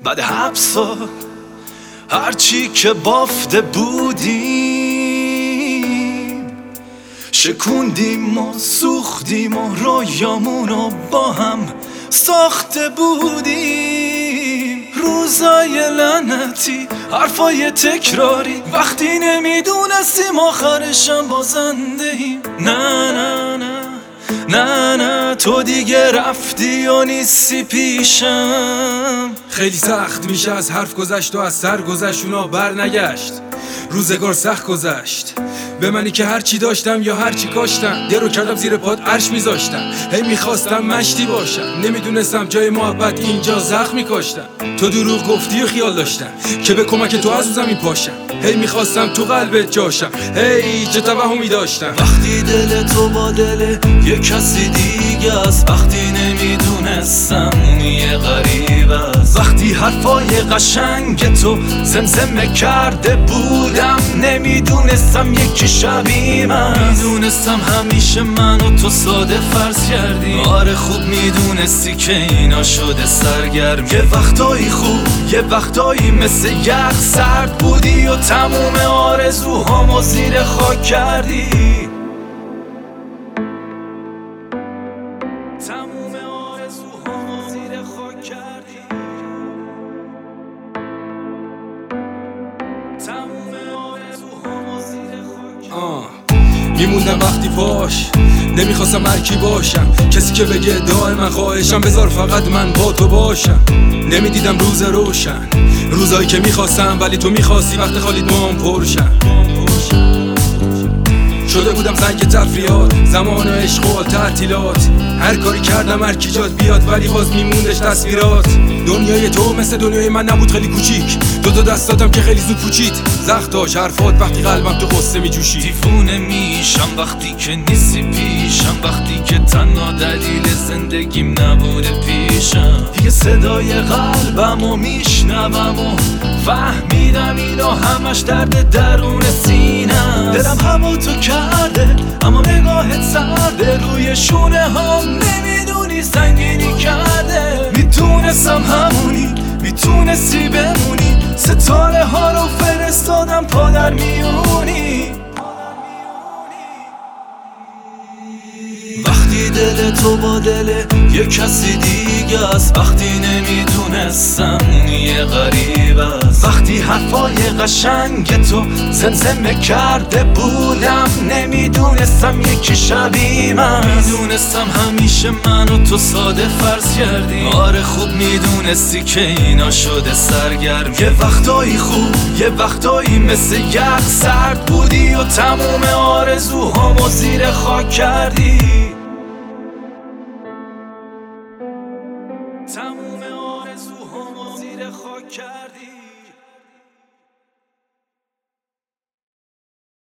بعد 7 سال هرچی که بافته بودیم شکوندیم و سوختیم و رویامونو با هم ساخته بودیم. روزای لعنتی، حرفای تکراری، وقتی نمیدونستیم آخرشم با زنده ایم. نه نه نه نه نه تو دیگه رفتی و نیستی پیشم. خیلی سخت میشه از حرف گذشت و از سر گذشت اونا بر نگشت. روزگار سخت گذشت به منی که هرچی داشتم یا هرچی کاشتم درو کردم زیر پاد عرش میذاشتم. هی میخواستم مشتی باشم، نمیدونستم جای محبت اینجا زخم میکاشتم. تو دروغ گفتی و خیال داشتم که به کمک تو از زمین پاشم. هی میخواستم تو قلبت جاشم، هی چه توهمی داشتم. وقتی دل تو با دل یه کسی دیگه است، وقتی نمیدونستم اون یه غریب است، وقتی حرفای قشنگ تو زمزمه کرده بودم نمیدونستم یکی شبیه من. میدونستم همیشه من و تو ساده فرض کردیم. آره خوب میدونستی که اینا شده سرگرم. یه وقتایی خوب یه وقتایی مثل یخ سرد بودی و تموم آرزوهامو زیر خاک کردی. تموم آرزوهامو زیر خاک کردی. تموم آرزوهامو زیر خاک کردی. میموندم وقتی پاش نمیخواستم هرکی باشم، کسی که بگه دائما خواهشم بذار فقط من با تو باشم. نمیدیدم روز روشن، روزایی که میخواستم ولی تو میخواستی وقت خالیت مام پرشن. شده بودم زنگ تفریحات، زمان و عشق و تعطیلات. هر کاری کردم هر کی جاد بیاد ولی باز میموندش تصویرات. دنیای تو مثل دنیای من نبود، خیلی کوچیک. دو دستاتم که خیلی زود پوچید. زختاش حرفات وقتی قلبم تو قصه میجوشید. دیوونه میشم وقتی که نیستی پیشم، وقتی که تنها دلیل زندگیم نبوده پیشم. دیگه صدای قلبمو میشنوم و فهمیدم اینا همش درد درون سینم. دلم همو تو کرده اما نگاهت سرده، روی شونه هم نمیدونی سنگینی کرده. میتونستم همونی میتونستی بمونی، ستاره ها رو فرستادم پا در میونی. وقتی دل تو با دل یه کسی دیگه است، وقتی نمیدونستم اون یه غریب است، وقتی حرفای قشنگ تو زمزمه کرده بودم نمیدونستم یکی شبیه من. میدونستم همیشه من و تو ساده فرض کردیم. آره خوب میدونستی که اینا شده سرگرم. یه وقتایی خوب یه وقتایی مثل یخ سرد بودی و تموم آرزوهامو زیر خاک کردی. تموم آرزوهامو زیر خاک کردی.